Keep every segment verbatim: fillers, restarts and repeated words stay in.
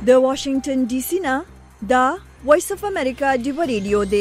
د واشنگټن ډي سي نه دا وایس اف امریکا ډیو ریډیو دی.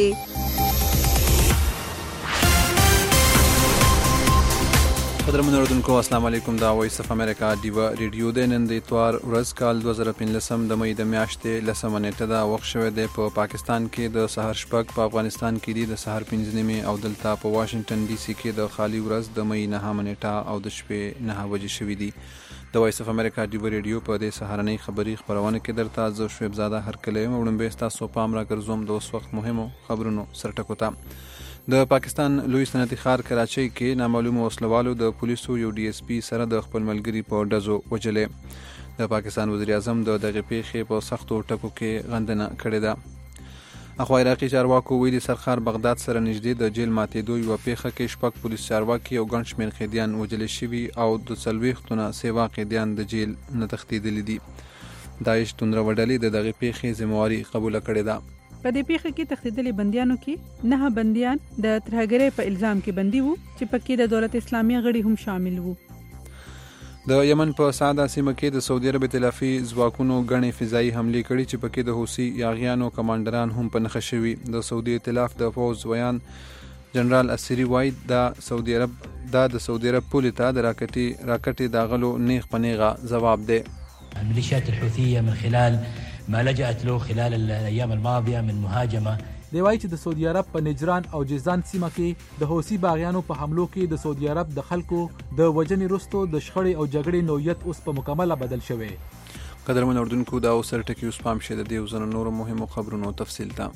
قدرمن اوردونکو السلام علیکم. دا وایس اف امریکا ډیو ریډیو دی. نن د اتوار ورځ کال دوه زره پنځلسم د مې د میاشتې لسمه نیټه دا وخت شوی دی. په پاکستان کې د سحر شپږ، په افغانستان کې دی د سحر پنځه نیمې او دلته په واشنگټن ډي سي کې د خالي ورځ د مې نهمه نیټه او د شپې نهه بجې شوي دي. د وایس اف امریکا ډیو ریډیو په دې سهارنۍ خبري خبرونه کې درته زه شعیب زاده هرکلی یم. وړاندې تاسو پام راګرځوم د اوس وخت مهمو خبرونو سرټکو ته. د پاکستان لوی صنعتي ښار کراچۍ کې نامعلومو وسلوالو د پولیسو یو ډي اس پي سره د خپل ملګري په ډزو وجلې. د پاکستان وزیر اعظم د دغه پیښې په سختو ټکو کې غندنه کړې ده. اخوا عراقي چارواکو ویلي سرخار بغداد سره نږدې د جیل ماتېدو یوه پیښه کې شپږ پولیس چارواکي او ګڼ شمېر قیدیان وژل شوي او د څلوېښتو نه سیوا قیدیان د جیل نه تښتېدلي دي. داعش توندروه ډلې د دغې پیښې ذمهواري قبوله کړې ده. په دې پیښه کې تښتېدلي بندیانو کې نه بندیان د ترهګرۍ په الزام کې بندي وو چې پکې د دولت اسلامي غړي هم شامل وو. د یمن په سعده سیمه کې د سعودي عرب ائتلافي ځواکونو ګڼې فضایي حملې کړي چې پکې د حوثي یاغیانو کمانډران هم په نښه شوي. د سعودي ائتلاف د پوځ ویان جنرال اسری وایي دا سعودي عرب دا د سعودي عرب پولې ته د راکټي راکټي داغلو نیغ په نیغه ځواب دی. الميليشيات الحوثية من خلال ما لجأت له خلال الأيام الماضية من مهاجمة. دی وایي چې د سعودي عرب په نجران او جیزان سیمه کې د حوثي باغیانو په حملو کې د سعودي عرب د خلکو د وجنې وروسته د شخړې او جګړې نوعیت اوس په مکمله بدل شوی. قدرمن اردوونکو دا اوس سرټکي اوس پام شه د دې وزن نورو مهمو خبرونو تفصیل ته.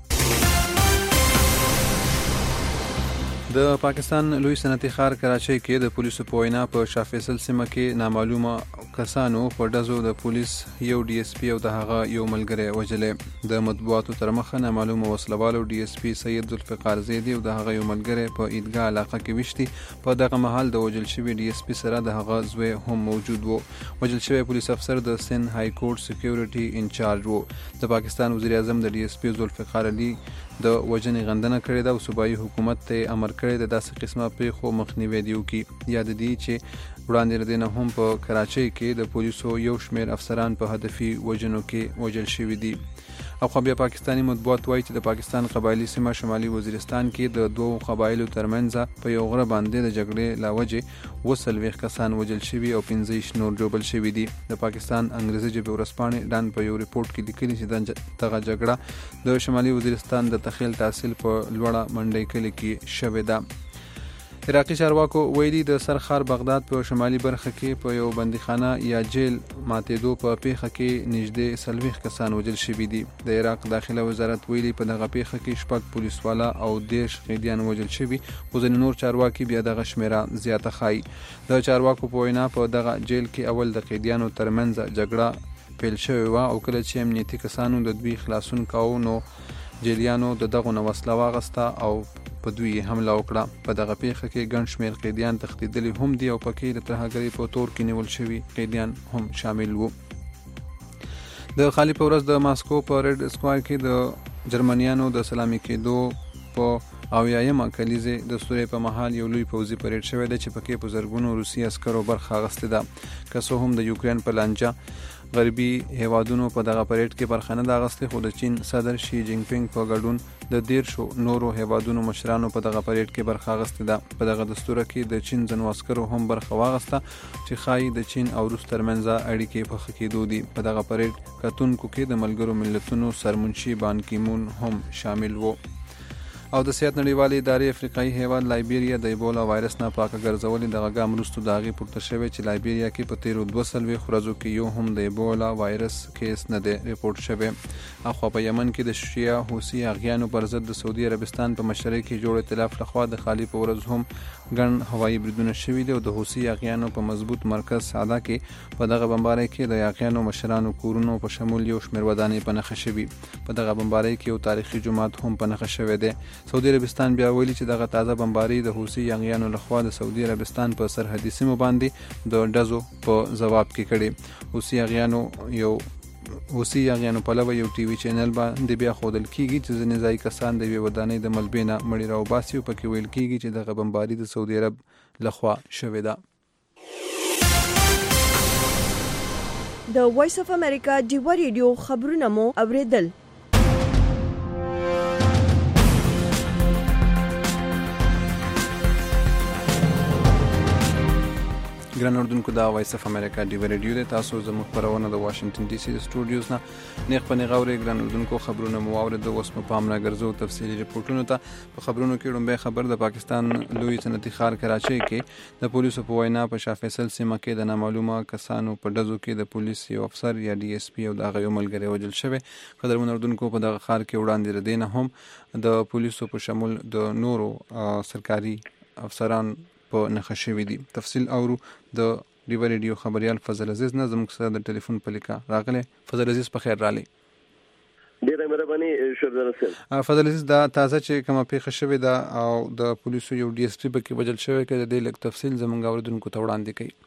د پاکستان لوی صنعتي ښار کراچۍ کې د پولیسو په وینا په شاه فیصل سیمه کې نامعلومه کسانو په ډزو د پولیس یو ډي اس پي او د هغه یو ملګری وژلې. د مطبوعاتو تر مخه نامعلومه وسلوالو ډي اس پي سید ذوالفقار زیدي او د هغه یو ملګری په عیدګاه علاقه کې وشتي. په دغه مهال د وژل شوي ډي اس پي سره د هغه زوی هم موجود و. وژل شوی پولیس افسر د سند های کورټ سکیورټي انچارج و. د پاکستان وزیر اعظم د ډي اس پي ذوالفقار علي د وژنې غندنه کړې ده او صوبایي حکومت ته امر کړی ده داسې قسمه پیښو مخنیوی دی وکړي. یاد دي چې وړاندې له دې نه هم په کراچۍ کې د پولیسو یو شمېر افسران په هدفي وژنو کې وژل شوي دي. او خو بیا پاکستاني مطبوعات وایي چې د پاکستان قبایلي سیمه شمالي وزیرستان کې د دوو قبایلو ترمنځ په یو غره باندې د جګړې له وجې اووه څلوېښت کسان وژل شوي او پنځه یې نور ژوبل شوي دي. د پاکستان انګریزي ژبې ورځپاڼې ډان په یو ریپورټ کې لیکلي چې دغه جګړه د شمالي وزیرستان د تخیل تحصیل په لوړه منډۍ کلي کې شوې ده. عراقي چارواکو ویلي د سرخار بغداد په شمالي برخه کې په یو بندیخانه یا جیل ماتېدو په پیښه کې نږدې څلوېښت کسان وژل شوي دي. د عراق داخله وزارت ویلي په دغه پیښه کې شپږ پولیسوالا او دېرش قیدیان وژل شوي، خو ځینې نور چارواکي بیا دغه شمېره زیاته ښایي. د چارواکو په وینا په دغه جیل کې اول د قیدیانو ترمنځ جګړه پیل شوې وه او کله چې امنیتي کسانو د دوی خلاصون کاوه نو جیلیانو د دغو نه وسله واخیسته او په دوی حمله وکړه. په دغه پیښه کې ګڼ شمېر قیدیان تښتېدلي هم دي او پکې د ترهګرۍ په تور کې نیول شوي قیدیان هم شامل وو. د خالي په ورځ د ماسکو په ریډ سکوار کې د جرمنیانو د سلامي کېدو په اویایمه کلیزې د سورې په مهال یو لوی پوځي پریډ شوی دی چې پکې په زرګونو روسي عسکرو برخه اخیستې ده. که څه هم د یوکرین په لانجه غربي هیوادونو په دغه پریډ کې برخه نه ده اخیستې، خو د چین صدر شي جینګ پینګ په ګډون د دیرشو نورو هیوادونو مشرانو په دغه پریډ کې برخه اخیستې ده. په دغه دستوره کې د چین ځینو عسکرو هم برخه واخیسته چې ښایي د چین او روس ترمنځ اړیکې په ښه کېدو دي. په دغه پریډ کتونکو کې د ملګرو ملتونو سرمنشي بان کی مون هم شامل وو. او د صحت نړیوالې ادارې افریقایي هیواد لایبیریا د ایبولا وایرس نه پاکه ګرځولې دغه ګام وروسته د هغې پورته شوی چې لایبیریا کې په تیرو دوه څلوېښت ورځو کې یو هم د ایبولا وایرس کیس نه دی ریپورټ شوی. اخوا په یمن کې د شیعه حوثي یاغیانو پر ضد د سعودي عربستان په مشرۍ کې جوړ ائتلاف لخوا د خالي په ورځ هم ګڼ هوایي بریدونه شوي دي او د حوثي یاغیانو په مضبوط مرکز سعده کې په دغه بمبارۍ کې د یاغیانو مشرانو کورونو په شمول یو شمېر ودانۍ په نښه شوي. په دغه بمبارۍ کې یو تاریخي جومات هم په نښه شوی دی. سعودي عربستان بیا ویلي چې دغه تازه بمبارۍ د حوثي یاغیانو لخوا د سعودي عربستان په سرحدي سیمو باندې د ډزو په ځواب کې کړي. حوثي یاغیانو یو حوثي یاغیانو پلوه یو ټي وي چینل باندې بیا ښودل کیږي چې ځینې ځایي کسان د یوې ودانۍ د ملبې نه مړي راوباسي او پکې ویل کیږي چې دغه بمباري د سعودي عرب لخوا شوې ده. د وایس اف امریکا ډیوا ریډیو خبرونه مو اوریدل. ګران اردوونکو دا وایس اف امریکا ډیوا ریډیو دی. تاسو زموږ خبرونه د واشنگټن ډي سي د سټوډیوز نه نیغ په نیغه اورئ. ګران اردوونکو خبرونه مو واورېدل. اوس په پام راګرځو تفصیلي رپورټونو ته. په خبرونو کې لومړی خبر د پاکستان لوی صنعتي ښار کراچۍ کې د پولیسو په وینا په شاه فیصل سیمه کې د نامعلومه کسانو په ډزو کې د پولیس یو افسر یا ډي اس پي او د هغه یو ملګری وژل شوی. قدرمن اردوونکو په دغه ښار کې وړاندې د دې نه هم د پولیسو په شمول د نورو سرکاري افسران په نښه شوي دي. تفصیل اورو د ډیوا ریډیو خبريال فضل عزیز نه زموږ سره د ټلیفون په لیکه راغلی. فضل عزیز په خیر رالی. ډیره مهرباني شردر صاحب. فضل عزیز دا تازه چې کومه پیښه شوې ده او د پولیسو یو ډي اس پي پکې وژل شوی کې د دې لږ تفصیل زموږ اوریدونکو ته وړاندې کړئ.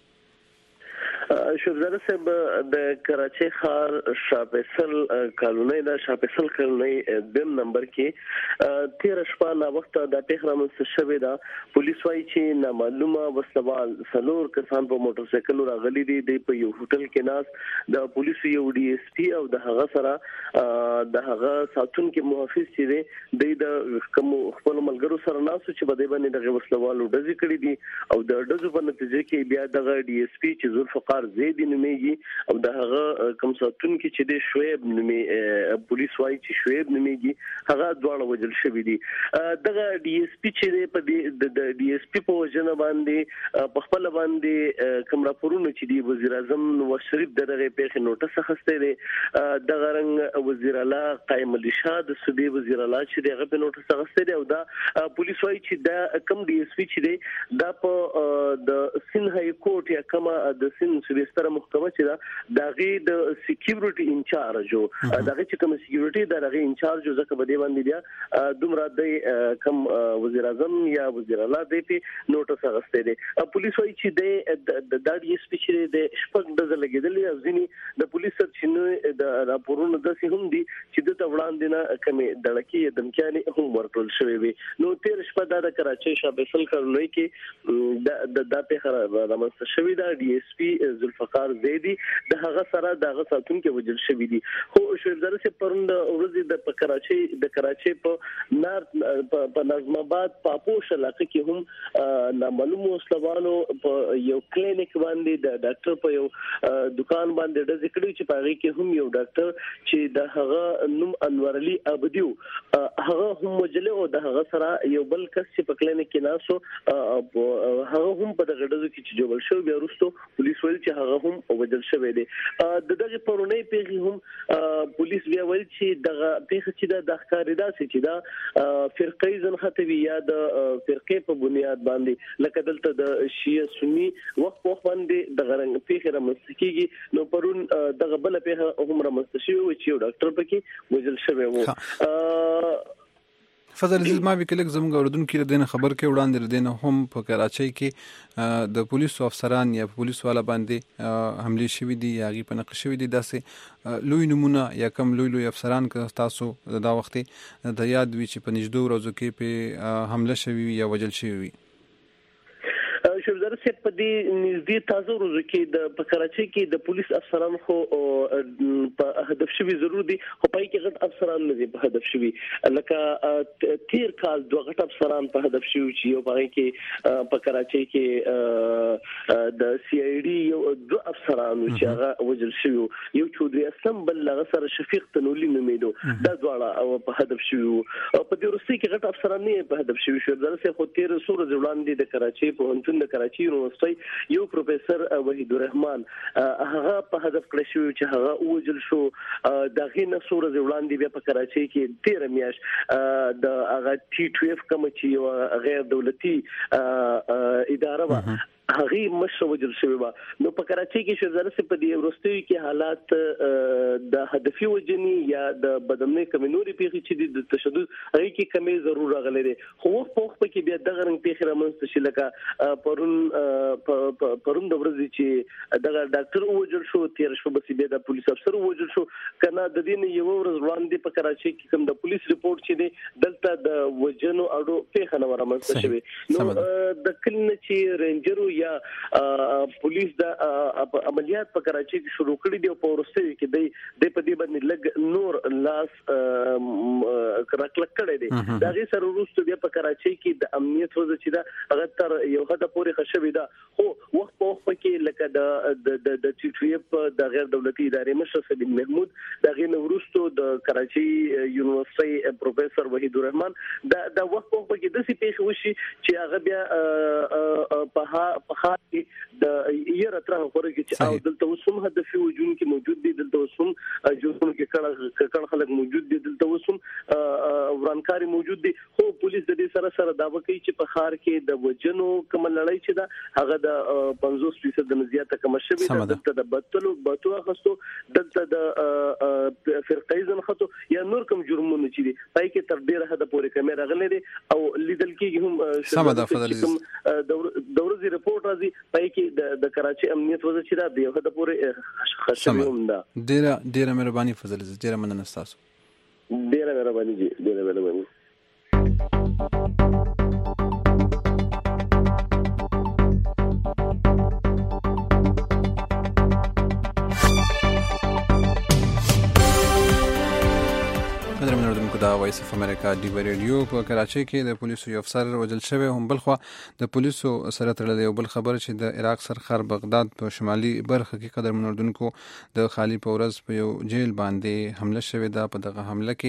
شردر صاحب د کراچۍ ښار شاه فیصل کالونی د شاه فیصل کالونی دیم نمبر کې تیر شپه نا وخت د پیښه رامنځته شوې ده. پولیس وايي چې نامعلومه وسلوال څلور کسان په موټر سایکل راغلي دي. د یو هوټل کې ناس د پولیسو یو ډي اس پي او د هغه سره د هغه ساتونکو محافظ چې دی د کوم خپل ملګرو سره ناس چې بده باندې د وسلوالو ډزې کړې دي او د ډزو په نتیجه کې بیا د ډي اس پي چې ذوالفقار زیدی نومیږي او د هغه کوم ساتونکو چې د شعیب نومي پولیس وايي چې شعیب نومیږي هغه دواړه وژل شوی دي. دغه ډي اس پي چې په د ډي اس پي په وجنه باندې په خپل باندې کوم راپورونه چې دی وزیر اعظم نواز شریف دغه پیښه نوټس اخیسته دی. دغه رنګ وزیر اعلی قائم علي شاه د صوبې وزیر اعلی چې دغه په نوټس اخیسته دی او دا پولیس وايي چې دا کوم ډي اس پي چې دی دا په د سین های کورټ یا کومه د سین سویستره محکمه چې دا دغه د سکیورټي انچارج او دغه چې کوم سکیورټي دغه انچارج ځکه بده باندې بیا دومره د کوم وزیر اعظم یا وزیر اعلی دی په نوټس اغسته دي. پولیس وايي چې د د ډي اس پي چې د شپږ د لګیدلې او ځینی د پولیس سرچینو د راپورونو د سي هم دي چې د وړاندې نه کمې دړکی دمکاني هم ورکول شوی وي. نو تیر شپه د کراچۍ شاه فیصل کالونی کې د د پیښه رامنځته شوې ده. ډي اس پي ذوالفقار زیدی د هغه سره د هغه ساتونکو وژل شوی دي. خو شهزاده سي پروند ورځ د کراچۍ د کراچۍ په نارت په نظم آباد په پوش علاقې کې هم نامعلوم وسلوالو په یو کلینیک باندې د ډاکټر په یو دکان باندې د ذکر چې په هغه کې هم یو ډاکټر چې د هغه نوم انور علي ابدیو هغه هم وژل او د هغه سره یو بل کس چې په کلینیک کې ناسو هغه هم په دغه ډزو کې چې جوړ شو بیا وروسته پولیس ویل چې هغه هم وژل شوی دی. د دغه پرونی پیښې هم پولیس بیا ویل چې دغه پیښه چې د ښکاریدا چې دا فرقې ځن خطوي یا د فرقې په بنیاد باندې لکه دلته د شیعه سنی وخت وخت باندې دغه رنګ پیښه رامنځته کیږي. نو پرون دغه بل پیښه هم رامنځته شوی و چې یو ډاکټر پکې وژل شوی و. فضل عزیز ما وکړل زموږ اوردونکو د دې خبر کې وړاندې د نه هم په کراچۍ کې د پولیسو افسران یا پولیسو والا باندې حمله شوې دي یا غي په نقش شوې دي داسې لوی نمونه یا کم لوی لوی افسران که تاسو دا وخت د یاد وی چې په نږدې ورځو کې په حمله شوې یا وژل شوې. شهزاده صاحب په دې نږدې تازه ورځو کې د په کراچۍ کې د پولیس افسران خو په هدف شوي ضرور دي خو پای کې غټ افسران نه دي په هدف شوي لکه تیر کال دوه غټ افسران په هدف شوي چې یو پای کې په کراچۍ کې د سی آی ډي یو دوه افسران چې هغه وژل شوي یو چودري اسلم بل هغه سره شفیق تنولی نومیدو دا دواړه په هدف شوي او په دې ورسته کې غټ افسران نه په هدف شوي. شهزاده صاحب خو تیر سور ځوړاندې د کراچۍ په هنتون د کراچۍ یونیورسيټي یو پروفیسور وحید الرحمن هغه په هدف کړی شو چې هغه وژل شو. دغه نه سور ځوړاندې بیا په کراچۍ کې تیر میاش د هغه ټي ټویف کوم چې غیر دولتي اداره و هغه مشر وجل شوی و. نو په کراچۍ کې شهزاده سي په دې ورستوي کې حالات د هدفي وجني یا د بدمنۍ کمنوري پیخي چې د تشدد هغه کې کمی ضرور راغلي دي. خو په وخت کې بیا دغه رنګ پیخي رامنځته شي لکه پرون پرون د ورځې چې دغه ډاکټر وجل شو تیر شو بس بیا د پولیس افسر وجل شو کنه د دې نه یو ورځ وړاندې په کراچۍ کې کوم د پولیس ریپورت چې دی دلته د وجنو اړو پیخه نه رامنځته شوی. نو د کلن چې رینجرو یا پولیس د عملیات په کراچي کې شروع کړي دي او په ورسته کې د د په دې باندې لګ نور لاس کراکلک کړي دي دا غي سره ورسته بیا په کراچي کې د امنیت وضع چې دا هغه تر یو حد پورې خشوي دا خو وخت په وخت کې لکه د د ټي ټي اف د غیر دولتي ادارې مشر سید محمود دا غي ورسته د کراچي یونیورسيټي پروفیسور وحید الرحمن دا د وخت په وخت کې د سي پیښ وشي چې هغه بیا په په خاص د یره تر هغه کې چې او دلته وسوم هدفي وجود کې موجود دي دلته وسوم جوړون کې کړه کړه خلک موجود دي دلته وسوم ورانکاري موجود دي خو پولیس د دې سره سره داوا کوي چې په خار کې د وجنو کوم لړۍ چې دا هغه د پنځوس فیصد د زیاته کم شوی دلته د بتلو بتو خستو دلته د فرقایزم خطو یا نور کوم جرمونه چې دي پای کې تر ډیره حد پورې کیمرا غلې دي او لیدل کېږي هم د ورځې رپورت راځي پای کې د کراچي امنیت وضع چې دا دی حد پورې خشمي هم ده ډیره ډیره مهرباني فضل عزیز ډیره مننه تاسو ډیره مهرباني جی ډیره مهرباني دا وایس اف امریکا دی ریډیو په کراچۍ کې د پولیسو یو افسر وژل شوی هم بلخوا د پولیسو سره تړلې یو بل خبر چې د عراق سرخار بغداد په شمالي برخه کې قدر منوردونکو د خالی پورز په یو جیل باندې حمله شوې ده په دغه حمله کې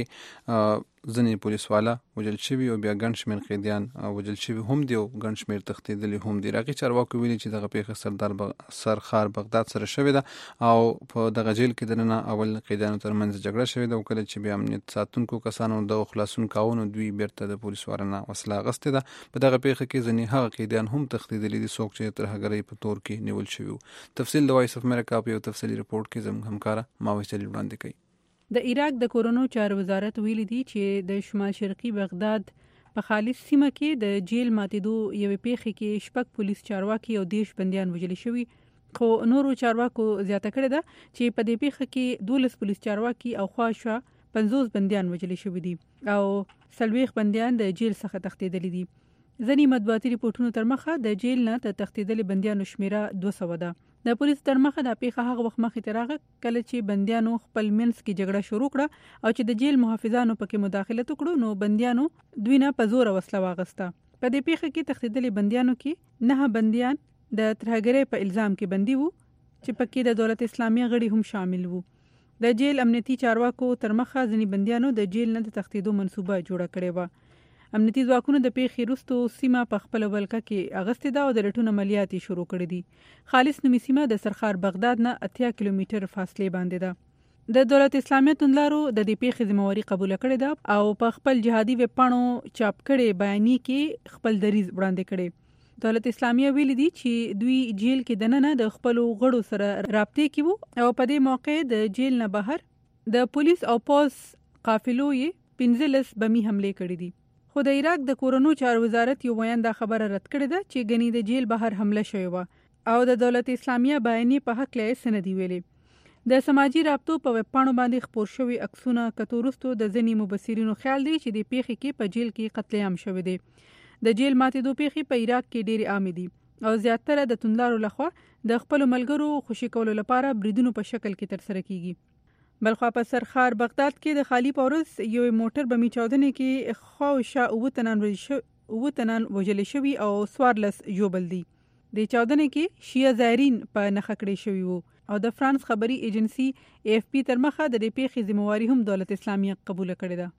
ځنې پولیس والا وژل شوي او بیا ګڼ شمېر قیدیان وژل شوي هم دي او ګڼ شمېر تښتېدلي هم دي. عراقي چارواکو ویلي چې دغه پیښه سردار سرخار بغداد سره شوې ده او په دغه جیل کې دننه اول قیدیانو ترمنځ جګړه شوې ده او کله چې بیا امنیت ساتونکو کسانو د خلاصون کاونو دوی بیرته د پولیس وارنه وسله اخیستې ده. په دغه پیښه کې ځینې هغه قیدیان هم تښتېدلي دي څوک چې ترهګرۍ په تور کې نیول شوي وو. تفصیل د وایس اف امریکا په یو تفصیلي رپورټ کې زموږ همکاره ماوش جلیل وړاندې کوي. د عراق د کورونو چارو وزارت ویلي دی چې د شمال شرقي بغداد په خالص سیمه کې د جیل ماتېدو یوې پیښې کې شپږ پولیس چارواکي او دیش بندیان وژل شوي خو نورو چارواکو زیاته کړې ده چې په دې پیښه کې دولس پولیس چارواکي او خواښه پنځوس بندیان وژل شوي دي او څلوېښت بندیان د جیل څخه تښتېدلي دي. ځینې مطبوعاتي ریپورټونو تر مخه د جیل نه د تښتېدلي بندیانو شمیره دوه سوه ده. د پولیسو تر مخه دا پیښه هغه وخت مخې ته راغله کله چې بندیانو خپل منځ کې جګړه شروع کړه او چې د جیل محافظانو پکې مداخلت وکړو نو بندیانو دوی نه په زوره وسله واغسته. په دې پیښه کې تښتېدلي بندیانو کې نه بندیان د ترهګرۍ په الزام کې بندي وو چې پکې د دولت اسلامیه غړي هم شامل وو. د جیل امنیتي چارواکو تر مخه ځینې بندیانو د جیل نه د تښتېدو منصوبه جوړه کړې وه. امنیتي ځواکونو د پیښې وروسته سیمه په خپله ولکه کې اغستې ده او د لټون عملیات یې شروع کړي دي. خالص نومي سیمه د سرخار بغداد نه اتیا کیلومتر فاصلې باندې ده. د دولت اسلامیه توندلارو د دې پیښې ذمہواري قبوله کړې ده او په خپل جهادي ویب پاڼو چاپ کړي بیانیه کې خپل دریځ وړاندې کړي. دولت اسلامیه ویلي دي چې دوی جیل کې دننه د خپلو غړو سره رابطې کې وو او په دې موقع د جیل نه بهر د پولیس او پوز قافلو یې پنځلس بمي حملې کړې دي. خو د عراق د کورونو چارو وزارت یو بیان دا خبره رد کړې ده چې ګنې د جیل بهر حمله شوې وه او د دولت اسلامیه بیانیې په هکله یې څه نه دي ویلي. د سماجي رابطو په ویب پاڼو باندې خپور شوي عکسونه کتو وروسته د ځینې مبصرینو خیال دی چې د پیښې کې په جیل کې قتل عام شوی دی. د جیل ماتېدو پیښې په عراق کې ډېرې عامې دي او زیاتره د توندلارو لخوا د خپلو ملګرو خوشي کولو لپاره بریدونو په شکل کې ترسره کیږي. بلخوا په سرخار بغداد کې د خالی پورز یو موټر بمي چاودنې کې خواوشا اووه تنان اووه تنان وژل شوي او څوارلس ژوبل دي. د چاودنې کې شیعه زایرین په نښه کړي شوي وو او د فرانس خبري ایجنسی ای اف پی تر مخه د دې پیښې ذمہواري هم دولت اسلامیه قبول کړې ده.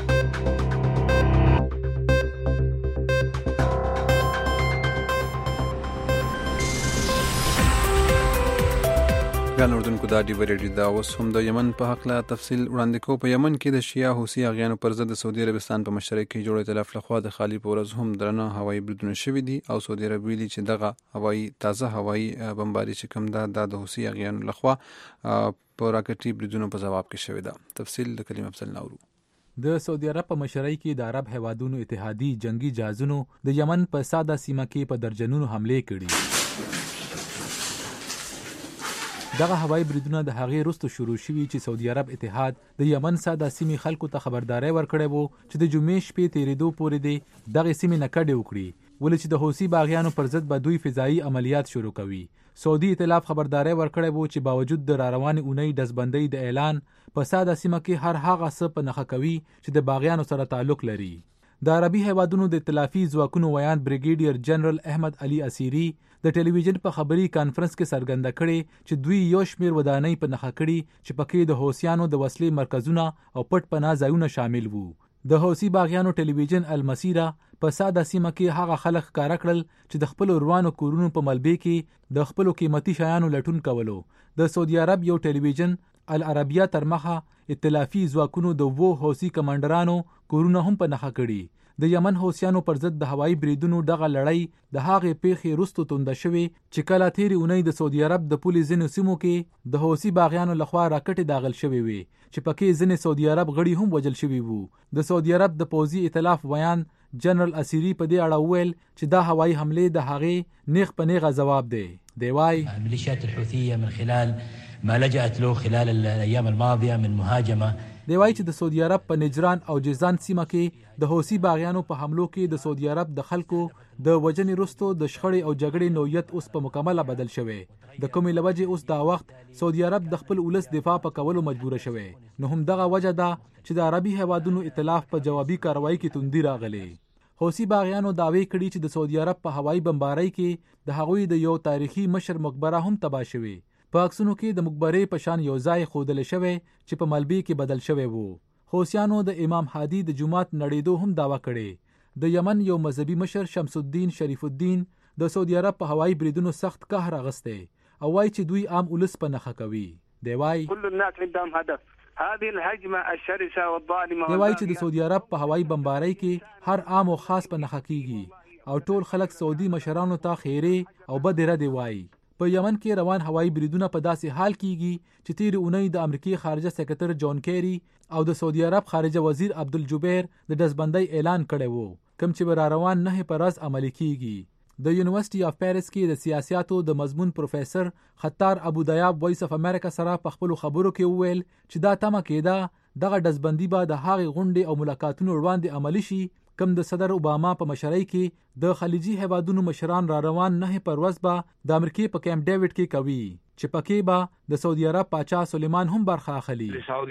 ګران اردوونکو دا ډیو ریډیو دا اوس هم د یمن په هکله تفصیل وړاندې کوو. په یمن کې د شیعه حوثي اغیانو پر ضد د سعودي عربستان په مشرۍ کې جوړ ائتلاف لخوا د خالی پورز هم درنه هوایي بریدونه شوي دي او سعودي عرب ویلي چې دغه هوایي تازه هوایي بمباري چې کوم ده دا د حوثي اغیانو لخوا په راکټي بریدونو په ځواب کې شوې ده. تفصیل د کلیم افضل نورو. د سعودي عرب په مشرۍ کې د عرب هیوادونو اتحادی جنگي جهازونو د یمن په ساده سیمه کې په درجنونو حملې کړي. دغه هوایي بریدونه د هغې وروسته شروع شوي چې سعودي عرب اتحاد د یمن ساده سیمې خلکو ته خبرداری ورکړی وو چې د جمعې شپې تېرېدو پورې دې دغې سیمې نه کډې وکړي، ولې چې د حوثي باغیانو پر ضد به دوی فضایي عملیات شروع کوي. سعودي ائتلاف خبرداری ورکړی وو چې باوجود د راروانې اونۍ ډزبندۍ د اعلان په ساده سیمه کې هر هغه څه په نښه کوي چې د باغیانو سره تعلق لري. د عربي هیوادونو د ائتلافي ځواکونو ویان بریګیډیر جنرال احمد علي اسیري د ټلویزیون په خبري کانفرنس کې څرګنده کړې چې دوی یو شمېر ودانۍ په نښه کړي چې پکې د حوثیانو د وسلې مرکزونه او پټ پناه ځایونه شامل وو. د حوثي باغیانو ټلویزیون المسیره په ساده سیمه کې هغه خلک ښکاره کړل چې د خپلو روانو کورونو په ملبې کې د خپلو قیمتي شیانو لټون کولو. د سعودي عرب یو ټلویزیون العربیه تر مخه ائتلافي ځواکونو د وو حوثي کمانډرانو کورونه هم په نښه کړي. د یمن حوثیانو پر ضد د هوایي بریدونو دغه لړۍ د هغې پیښې وروسته تونده شوې چې کله تېرې اونۍ د سعودي عرب د پولې ځینو سیمو کې د حوثي باغیانو لخوا راکټې داغل شوې وې چې پکې ځینې سعودي عرب غړي هم وژل شوي وو. د سعودي عرب د پوځي ائتلاف ویان جنرال اسیري په دې اړه وویل چې دا هوایي حملې د هغې نیغ په نیغه ځواب دی. دی وایي الميليشيات الحوثية من خلال ما لجأت له خلال الأيام الماضية من مهاجمة. دی وایي چې د سعودي عرب په نجران او جیزان سیمه کې د حوثي باغیانو په حملو کې د سعودي عرب د خلکو د وژنې وروسته د شخړې او جګړې نوعیت اوس په مکمله بدل شوی. د کومې له وجې اوس دا وخت سعودي عرب د خپل ولس دفاع په کولو مجبوره شوی. نو هم دغه وجه ده چې د عربي هیوادونو ائتلاف په جوابي کاروایی کې توندي راغلی. حوثي باغیانو دعوی کړي چې د سعودي عرب په هوایي بمبارۍ کې د هغوی د یو تاریخي مشر مقبره هم تباه شوې. په عکسونو کې د مقبرې په شان یو ځای ښودلی شوی چې په ملبې کې بدل شوی وو. حوثیانو د امام هادي د جومات نړېدو هم دعوه کړې. د یمن یو مذهبي مشر شمس الدین شریف الدین د سعودي عرب په هوایي بریدونو سخت قهر اخیستی او وایي چې دوی عام ولس په نښه کوي. دی وایي كل الناس عندهم هدف هذه الهجمه الشرسه والظالمه. دی وایي چې د سعودي عرب په هوایي بمبارۍ کې هر عام او خاص په نښه کیږي او ټول خلک سعودي مشرانو ته خیرې او بدې ردې وایي. په یمن کې روان هوایي بریدونه په داسې حال کیږي چې تیرې اونۍ د امریکای خارجه سکرټر جان کیری او د سعودي عرب خارجه وزیر عبدالجبیر د ډزبندۍ اعلان کړی وو، کوم چې به را روان نه پر ورځ عملي کیږي. د یونیورسيټي اف پیرس کې د سیاساتو د مضمون پروفیسر خطار ابو دیاب وایس اف امریکا سره په خپل خبرو کې وویل چې دا تمه کېده دغه ډزبندي به د هغې غونډې او ملاقاتونو وړاندې عملي شي کم د صدر اوباما په مشرۍ کې د خلیجي هیوادونو مشران را روان نه پر ورځ به د امریکای په کیمپ ډیوډ کې کوي چې پکې به د سعودي عرب پاچا سلیمان هم برخه اخلي.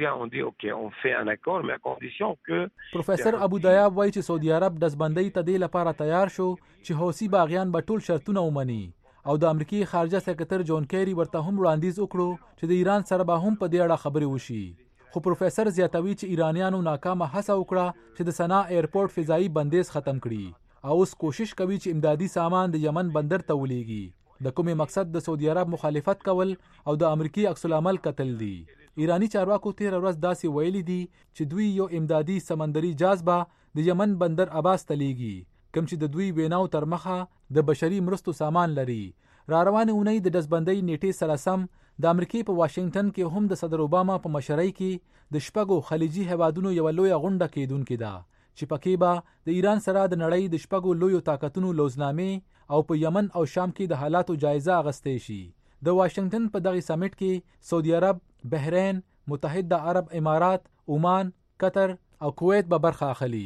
پروفیسر ابو دیاب وایي چې سعودي عرب ډزبندۍ ته دې لپاره تیار شو چې حوثي باغیان به ټول شرطونه ومني او د امریکای خارجه سکرټر جان کیری ورته هم وړاندیز وکړو چې د ایران سره به هم په دې اړه خبرې وشي. خو پروفیسر زیاتوي چې ایرانیانو ناکامه هڅه وکړه چې د سنا ایرپورټ فضایي بندیز ختم کړي او اوس کوشش کوي چې امدادي سامان د یمن بندر ته ولیږي. د کومې مقصد د سعودي عرب مخالفت کول او د امریکای عکس العمل قتل دي. ایرانی چارواکو تیر ورځ داسې ویلي دي چې دوی یو امدادي سمندري جهاز به د یمن بندر عباس ته لیږي کوم چې د دوی ویناو تر مخه د بشري مرستو سامان لري. را روانې اونۍ د ډزبندۍ نیټې سره سم د امریکای په واشنگټن کې هم د صدر اوباما په مشرۍ کې د شپږو خلیجي هیوادونو یو لویه غونډه کېدونکې ده چې پکې به د ایران سره د نړۍ د شپږو لویو طاقتونو لوزنامې او په یمن او شام کې د حالاتو جایزه اخیستی شي. د واشنگټن په دغه سمیټ کې سعودي عرب، بحرین، متحده عرب امارات، عمان، قطر او کویت به برخه اخلي.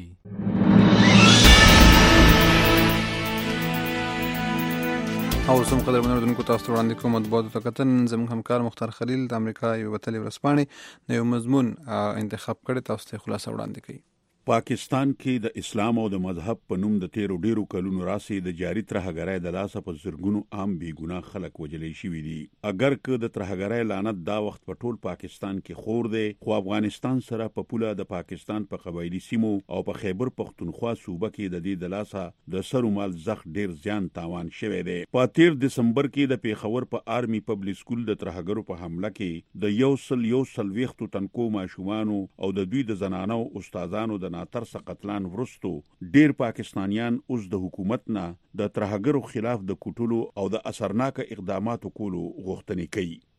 او سم قدر منوردونکو تاسو وړاندې کوم مطبوعاتو ته کتن زموږ همکار مختار خلیل د امریکا یو وتلې ورځپاڼې د یو مضمون انتخاب کړی تاسو ته خلاصه وړاندې کوي. پاکستان کې د اسلام او د مذهب په نوم د تیرو ډیرو کلونو راسي د جاری ترهګرۍ د لاسه په زرګونو عام بی ګناه خلک وجلې شوي دي. اگر که د ترهګرۍ لعنت دا وخت په ټول پاکستان کې خور دی، خو افغانستان سره په پوله د پاکستان په قبایلی سیمو او په خیبر پختونخوا صوبه کې د دې د لاسه د سر مال زخ ډیر زیان تاوان شوی دی. په تیر دسمبر کې د پیښور په آرمی پبلک سکول د ترهګرو په حمله کې د یو سل یو سلويختو تنکو ماشومانو او د دوی د زنانو استادانو د ناترس قتلان ورستو ډیر پاکستانیان اوس د حکومت نه د ترهګرو خلاف د کوټلو او د اثرناک اقداماتو کولو غوښتنې کوي.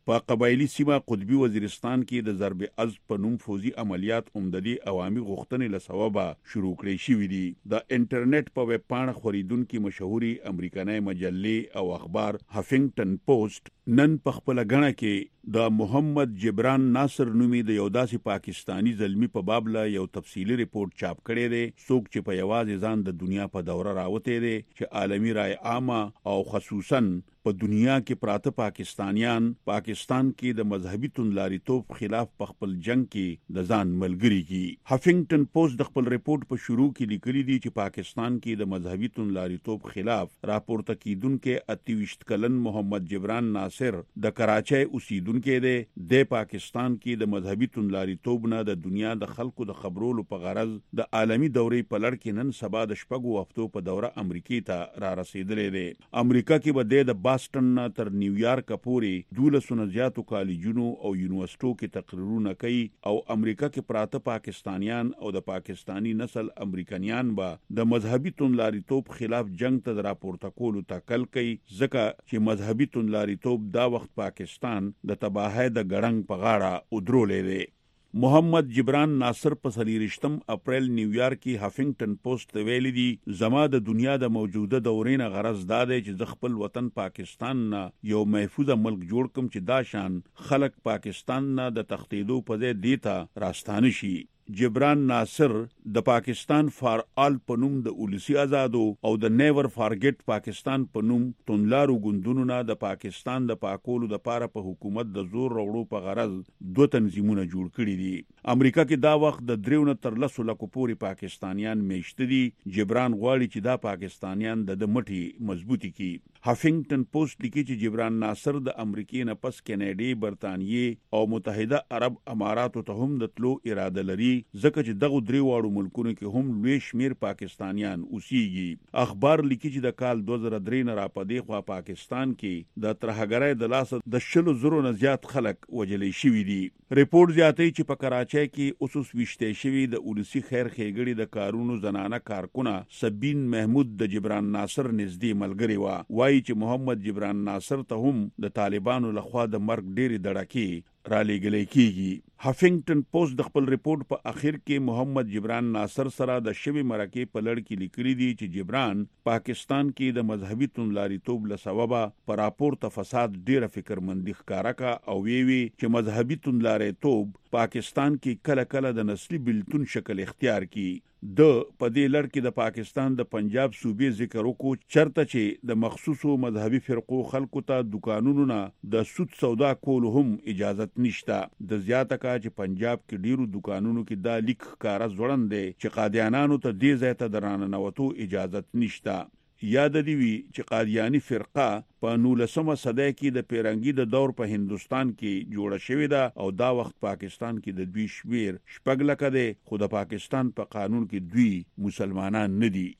په قبایلی سیمه قطبی وزیرستان کې د ضرب عز په نوم فوزي عملیات عمددي عوامي غوښتنې له سببه شروع کړي شوې دي. د انټرنیټ په ویب پاڼه خوريدونکو مشهوري امریکایي مجلې او اخبار هافینګټن پوسټ نن په خپل غاڼه کې د محمد جبران ناصر نومي د یو داسې پاکستانی زلمی په باب له یو تفصیلی ریپورت چاپ کړی دی، څوک چې په یوازې ځان د دنیا په دوره راوته دی چې عالمی رای عامه او خصوصا په دنیا کې پراته پاکستانیان پاکستان کې د مذهبي توندلاریتوب خلاف په خپل جنگ کې د ځان ملګری کی. هافینګټن پوسټ د خپل ریپورت په شروع کې لیکلي دي چې پاکستان کې د مذهبي توندلاریتوب خلاف راپورته کیدونکو اتیوشت کلن محمد جبران ناصر د کراچۍ اوسیدونکو دی. د پاکستان کې د مذهبي توندلاریتوب نه د دنیا د خلکو د خبرولو په غرض د عالمی دورې په لړ کې نن سبا د شپږو هفتو په دوره امریکای ته را رسیدلې دی. امریکا کې به د باسټن تر نیویارک پورې دولسونه زیاتو کالجونو او یونیورسيټو کې تقریرونه کوي او امریکا کې پراته پاکستانیان او د پاکستانی نسل امریکایان به د مذهبي توندلاریتوب خلاف جنگ ته راپورته کولو تکل کوي، ځکه چې مذهبي توندلاریتوب دا وخت پاکستان د تباہی د ګړنګ په غاړه ودرولې دی. محمد جبران ناصر په څلورشتم اپریل نیویارک کې هافینګټن پوسټ ویلي دي زما د دنیا د موجوده دورې نه غرض دا دی چې د خپل وطن پاکستان نه یو محفوظه ملک جوړ کم چې دا شان خلک پاکستان نه د تختیدو په ځای دیتا راستانه شي. جبران ناصر د پاکستان فار آل په نوم د اولسی آزادو او د نیور فارګټ پاکستان په نوم توندلارو ګوندونو نه د پاکستان د پاکولو د پاره په حکومت د زور وروړو په غرض دوه تنظیمونه جوړ کړي دي. امریکا کې دا وخت د دریونه تر لسو لکو پورې پاکستانیان میشته دي. جبران غواړي چې دا پاکستانیان د مټي مضبوطی کی. هافینګټن پوسټ لیکي چې جبران ناصر د امریکای نه پس کینیډي، برتانیې او متحده عرب اماراتو ته هم د تلو اراده لري، ځکه چې دغه درې واړو ملکونو کې هم لوی شمیر پاکستانیان اوسېږي. اخبار لیکي چې د کال دوه زره درې نه را پدې خوا پاکستان کې د ترهګرۍ د لاس د شلو زرو نه زیات خلک وجلې شوي دي. ریپورت زیاتوي چې په کراچۍ کې اوسوس وشته شوی د اولسی خیر خېګړي د کارونو زنانه کارکونه سبین محمود د جبران ناصر نږدې ملګری و. وایي چې محمد جبران ناصر ته هم د طالبانو لخوا د مرګ ډېری دړکې را لېږلې کیږي. هافینګټن پوسټ د خپل ریپورت په اخر کې محمد جبران ناصر سره د شوی مرکې په لړ کې لیکلي دي چې جبران پاکستان کې د مذهبي توندلاریتوب له سببه پر راپورته فساد ډیره فکرمندي ښکارا کا او وی وی چې مذهبي توندلاریتوب پاکستان کې کله کله د نسلی بلتون شکل اختیار کی. د پدې لړ کې د پاکستان د پنجاب صوبې ذکر وکړو چرته چې د مخصوصو مذهبي فرقو خلکو ته دکانونو نه د سود سودا کول هم اجازت نشته. د زیاته کا چې پنجاب کې ډیرو دکانونو کې دا لیک ښکارا ځوړند دی چې قادیانانو ته دې ځای ته درانه نوتو اجازت نشته. یاد دی وی چې قادیانی فرقه په نولسمه صدۍ کې د پیرنګي د دور په هندستان کې جوړه شوې ده او دا وخت پاکستان کې د دوی شمیر شپږ لکه دی، خو د پاکستان په قانون کې دوی مسلمانان نه دي.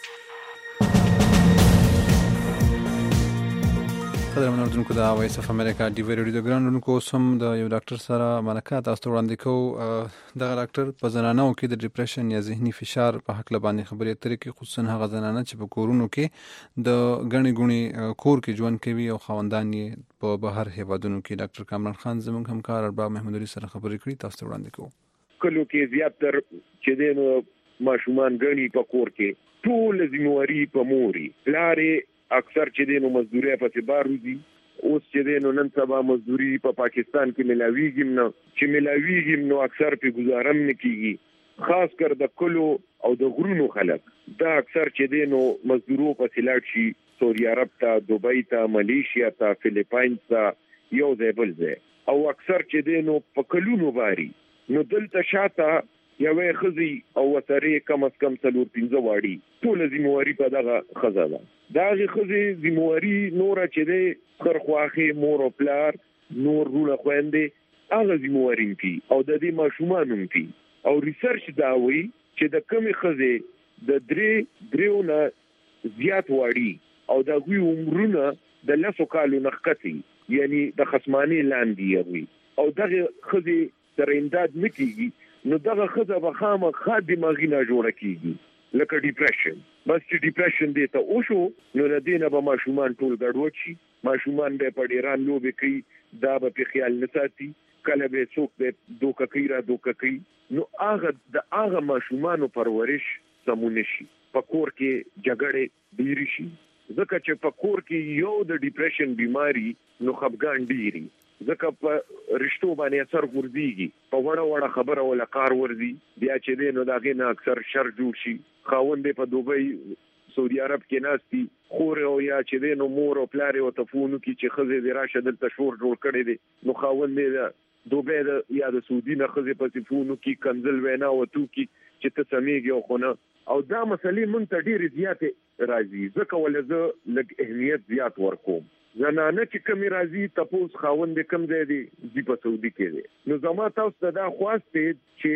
قدر منوردونکو د وایس اف امریکا ډي وی ریډیو د ګرانډونکو سم د یو ډاکټر سره ملکات تاسو وړاندې کوو. دغه ډاکټر په زنانو کې د ډیپریشن یا ذهني فشار په حق لبانې خبرې اترې کې، خصوصا هغه زنانه چې په کورونو کې د غني غوني کور کې ژوند کوي او خاوندان یې په بهر هیوادونو کې. ډاکټر کامران خان زموږ همکار ارباب محمود علي سره خبرې کړې، تاسو وړاندې کوو. کلو کې زیاتره چې دینو ماشومان غني په کور کې ټول ذمہواری په موري لارې اکثر چې دینو مزدوري په تبار دي. اوس چې دینو نن سبا مزدوري په پا پاکستان کې ملاویږي نو چې ملاویږي نو اکثر په گزارم نه کیږي، خاص کر د کلو او د غرونو خلک دا اکثر چې دینو مزدورو په سلاټ شي سعودي عرب ته، دوبۍ ته، ملیشیا ته، فلیپاین ته، یو ځای بل ځای، او اکثر چې دینو په کلونو باري نو دلته شاته یوې خزي او وترې کم از کم څلور پنځه واړي ټول ذمہواری په دغه خزه ده. دغه خزي ذمہواری نور چې ده خرخواخي مور او پلار نور رونه خويندې هغه ذمہواری پی او د دې ماشومان پی. او ریسرچ دا وایي چې د کمی خزي د درې دریونه زیات واړي او د غوي عمرونه د لاسو کالو نخکتي، یعنی د خصمانی لاندې وي او دغه خزي تر امداد نکېږي نو دغه خزه به خامخا دماغي نه جوړه کیږي. لکه ډیپریشن. بس چې ډیپریشن دی ته او شو نو د دینه به ماشومان ټول ګډوډ شي، ماشومان به په ډیران لوبې کوي، دا به په خیال نه ساتي، کله به څوک به دوکه کوي را دوکه کوي. نو هغه د هغه ماشومانو پرورش سمون شي، په کور کې جګړې ډېری شي، ځکه چې په کور کې یو د ډیپریشن بیماری نو خفګان ډېری، ځکه په رشتو باندې اثر ورځيږي، په وړه وړه خبره ولا کار ورځي، بیا چې دې نو داغه نه اکثر شر جوړ شي. خاوند په دوبۍ سعودي عرب کې ناستي خور او یا چې دې نو مور او پلار او تفونو کې چې خزه دې راشه دلته شور جوړ کړي دي، نو خاوند دې دوبۍ د یا د سعودي نه خزه په تفونو کې کنزل وینا وته کې چې ته سمېږي او خونه او دا مسلې مونږ ته ډېر زیات راځي، ځکه ولې زه لږ اهمیت زیات ورکوم. زنانه چې کمی راځي تپوس خاوند کم ځای دی دی په سعودي کې دی. نو زما تاسو ته دا خواست دی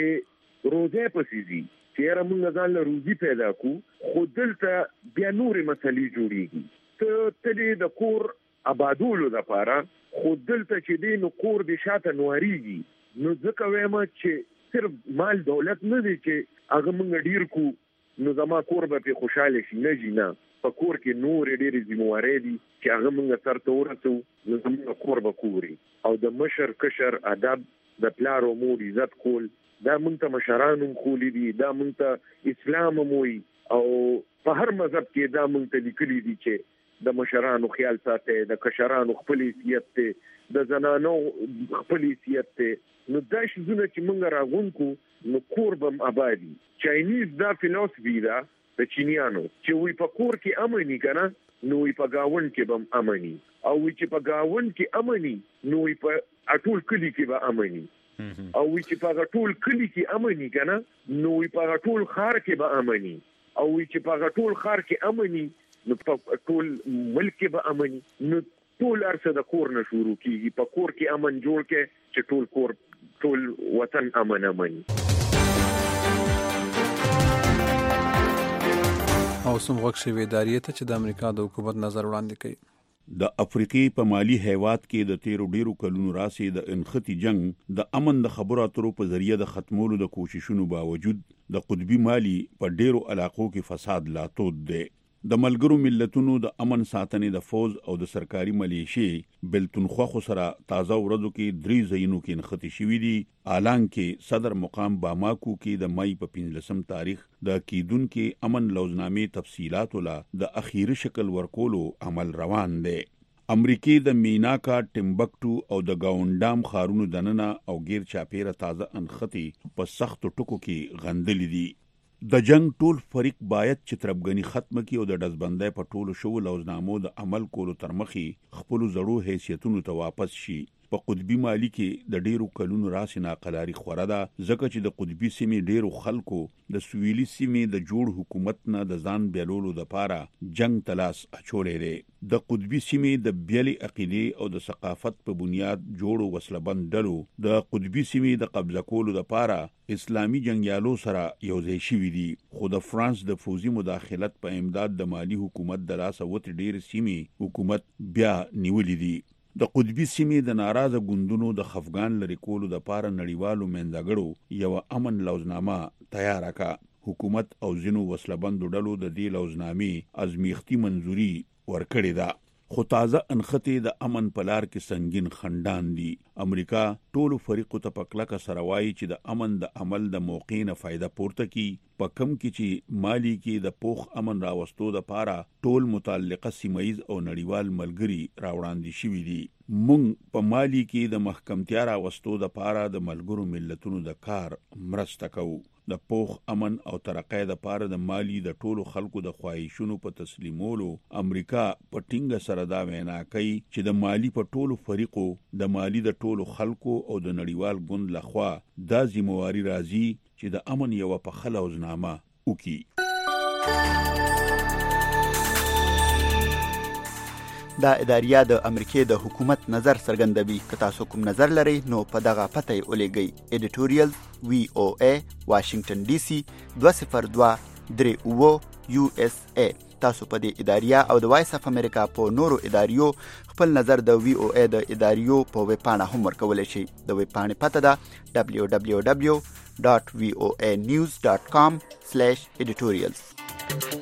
چې روزه پسې دي چې را موږ ځان له روزي پیدا کو، خو دلته بیا نورې مسلې جوړیږي. ته تلې د کور آبادولو لپاره، خو دلته چې دی نو کور دې شاته نواريږي. نو ځکه وایم چې صرف مال دولت نه دی چې هغه موږ ډیر کو نو زما کور به په خوشاله شي، نه جی نه، په کور کې نور ډېرې ذمہوارۍ دي چې هغه موږ سر ته ورسو، نو زموږ کور به کوري. او د مشر کشر ادب، د پلار او مور عزت کول، دا موږ ته مشرانو خولي دي، دا موږ ته اسلام موي، او په هر مذهب کې دا موږ ته لیکلي دي چې د مشرانو خیال ساتي، د کشرانو خپل حیثیت ته، د زنانو خپل حیثیت ته. نو دا شزونه چې موږ راغونکو نو کور به آبادي. چاینیز دا فلسفي ده د چینیانو چې وی په کور کې امني کنه، نو وی په گاون کې به امني، او وی چې په گاون کې امني نو وی په اټول کلی کې به امني، او وی چې په ټول کلی کې امني کنه نو وی په ټول خار کې به امني، او وی چې په ټول خار کې امني نو په ټول ملک کې به امني. نو ټول ارسه د کور نه شروع کیږي، په کور کې امن جوړ کې چې ټول کور ټول وطن امن امني. او سم وخت شوی ادارې ته چې د امریکا د حکومت نظر وړاندې کوي. د افریقې په مالی هیواد کې د تیرو ډیرو کلونو راسي د انختی جنگ د امن د خبرو اترو په ذریعہ د ختمولو د کوششونو باوجود د قطبي مالی په ډیرو علاقو کې فساد لا تود دی. د ملګرو ملتونو د امن ساتنې د فوج او د سرکاري ملیشې بلتونخوا خو سره تازه ورځو کې درې ځایونو کې نښتې شوي دي. الان کې صدر مقام باماکو کې د مای په پنځلسم تاریخ د کیدونکو امن لوزنامې تفصیلات ولا د اخیری شکل ورکولو عمل روان دی. امریکای د میناکا، ټمبکټو او د گاونډام خارونو دننه او غیر چاپیره تازه انختی په سخت ټکو کې غندلې دي. د جنگ ټول فریق باید چې تربګنی ختم کړي او د دزبندۍ په ټولو شو لوزنامو د عمل کولو تر مخې خپل زړو حیثیتونو ته واپس شي. په قطبي مالی کې د ډیرو کلونو راسي ناقلاري خوره ده، ځکه چې د قطبي سیمې ډیرو خلکو د سویلي سیمې د جوړ حکومت نه د ځان بیلولو لپاره جنگ تلاس اچولې دي. د قطبي سیمې د بیلي عقیده او د ثقافت په بنیاد جوړو وسلبند ډلو د قطبي سیمې د قبضه کولو لپاره اسلامي جنگیالو سره یوځای شوي دي. خو د فرانس د فوزي مداخلت په امداد د مالی حکومت د لاس وت ډیر سیمې حکومت بیا نیولې دي. د قطبي سیمې د ناراضه ګوندونو د خفګان لري کولو د پاره نړیوالو منځګړو یو امن لوزنامه تیار کړه. حکومت او ځینو وسلبندو ډلو د دې لوزنامې ازمیختي منزوري ورکړې ده. خو تازه انخته د امن پلار کې سنگین خندان دي. امریکا ټولو فریقو ته پکلک سره وایي چې د امن د عمل د موقع نه فائدہ پورته کی، په کم کې چې مالی کې د پوخ امن راوستو د پاره ټول متعلقه سیمایز او نړیوال ملګری راوړاندې شوي دي. مونږ په مالی کې د محکمتیا راوستو د پاره د ملګرو ملتونو د کار مرسته کوو. د پوخ امن او ترقۍ د پاره د مالی د ټولو خلکو د خواهشونو په تسلیمولو امریکا په ټینګه سره دا وینا کوي چې د مالی په ټولو فریقو د مالی د ټولو خلکو او د نړیوال ګوند لخوا دا ذمہواری راځي چې د امن یو په خلوزنامه وکي. دا اداریه د امریکای د حکومت نظر څرګندوي. که تاسو کوم نظر لرئ نو په دغه پته یې ولېږئ. ایډیټوریال وی او ای واشنگټن ډي سي دوه صفر دوه درې اوه یو اس ای تاسو په دې اداریه او د وایس اف امریکا په نورو اداریو خپل نظر د وی او ای د اداریو په ویب پاڼه هم ورکولی شئ. د ویب پاڼې پته ده دبلیو دبلیو دبلیو ډاټ وی او ای نیوز ډاټ کام سلیش ایډیټوریلز.